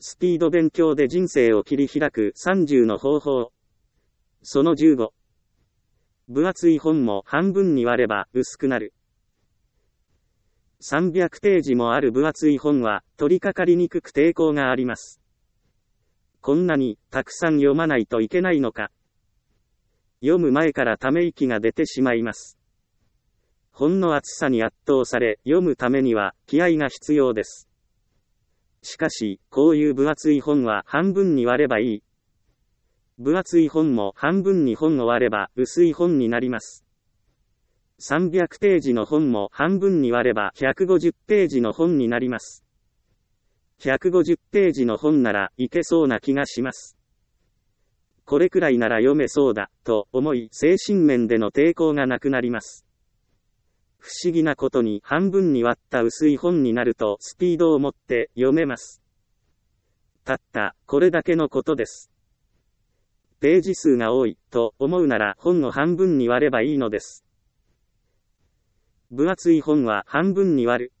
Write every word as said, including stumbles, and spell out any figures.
スピード勉強で人生を切り開くさんじゅうの方法。そのじゅうご。分厚い本も半分に割れば薄くなる。さんびゃくページもある分厚い本は取り掛かりにくく抵抗があります。こんなにたくさん読まないといけないのか。読む前からため息が出てしまいます。本の厚さに圧倒され、読むためには気合が必要です。しかし、こういう分厚い本は半分に割ればいい。分厚い本も半分に本を割れば薄い本になります。さんびゃくページの本も半分に割ればひゃくごじゅうページの本になります。ひゃくごじゅうページの本ならいけそうな気がします。これくらいなら読めそうだ、と思い精神面での抵抗がなくなります。不思議なことに半分に割った薄い本になるとスピードを持って読めます。たったこれだけのことです。ページ数が多いと思うなら本を半分に割ればいいのです。分厚い本は半分に割る。